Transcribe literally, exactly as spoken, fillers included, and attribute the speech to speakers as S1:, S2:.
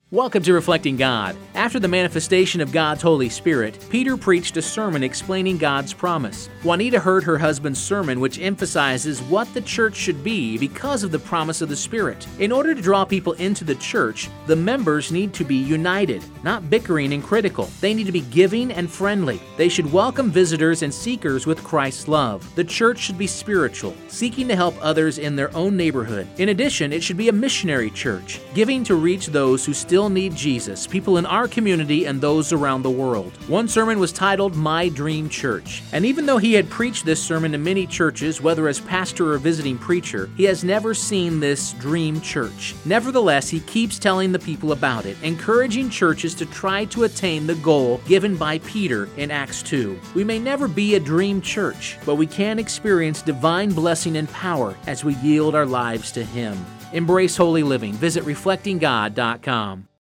S1: Welcome to Reflecting God. After the manifestation of God's Holy Spirit, Peter preached a sermon explaining God's promise. Juanita heard her husband's sermon, which emphasizes what the church should be because of the promise of the Spirit. In order to draw people into the church, the members need to be united, not bickering and critical. They need to be giving and friendly. They should welcome visitors and seekers with Christ's love. The church should be spiritual, seeking to help others in their own neighborhood. In addition, it should be a missionary church, giving to reach those who still need Jesus, people in our community and those around the world. One sermon was titled My Dream Church, and even though he had preached this sermon in many churches, whether as pastor or visiting preacher, he has never seen this dream church. Nevertheless, he keeps telling the people about it, encouraging churches to try to attain the goal given by Peter in Acts two. We may never be a dream church, but we can experience divine blessing and power as we yield our lives to Him. Embrace holy living. Visit reflecting god dot com.